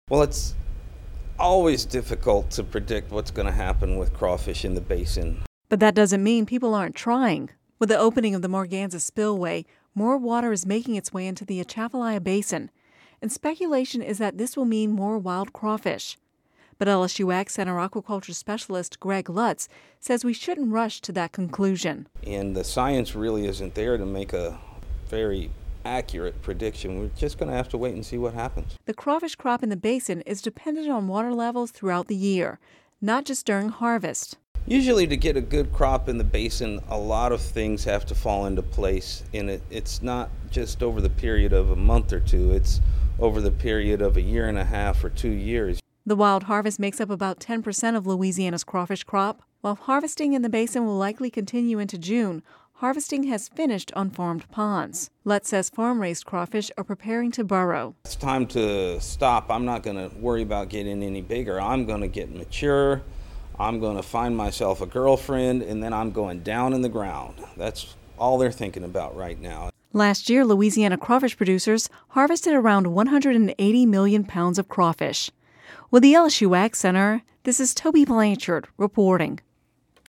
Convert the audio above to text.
Well, it's always difficult to predict what's going to happen with crawfish in the basin. But that doesn't mean people aren't trying. With the opening of the Morganza spillway, more water is making its way into the Atchafalaya Basin, and speculation is that this will mean more wild crawfish. But LSU Ag Center aquaculture specialist Greg Lutz says we shouldn't rush to that conclusion. And the science really isn't there to make a very accurate prediction. We're just going to have to wait and see what happens. The crawfish crop in the basin is dependent on water levels throughout the year, not just during harvest. Usually to get a good crop in the basin, a lot of things have to fall into place. And it's not just over the period of a month or two. It's over the period of a year and a half or 2 years. The wild harvest makes up about 10% of Louisiana's crawfish crop. While harvesting in the basin will likely continue into June, harvesting has finished on farmed ponds. Lutz says farm-raised crawfish are preparing to burrow. It's time to stop. I'm not going to worry about getting any bigger. I'm going to get mature. I'm going to find myself a girlfriend, and then I'm going down in the ground. That's all they're thinking about right now. Last year, Louisiana crawfish producers harvested around 180 million pounds of crawfish. With the LSU Ag Center, this is Toby Blanchard reporting.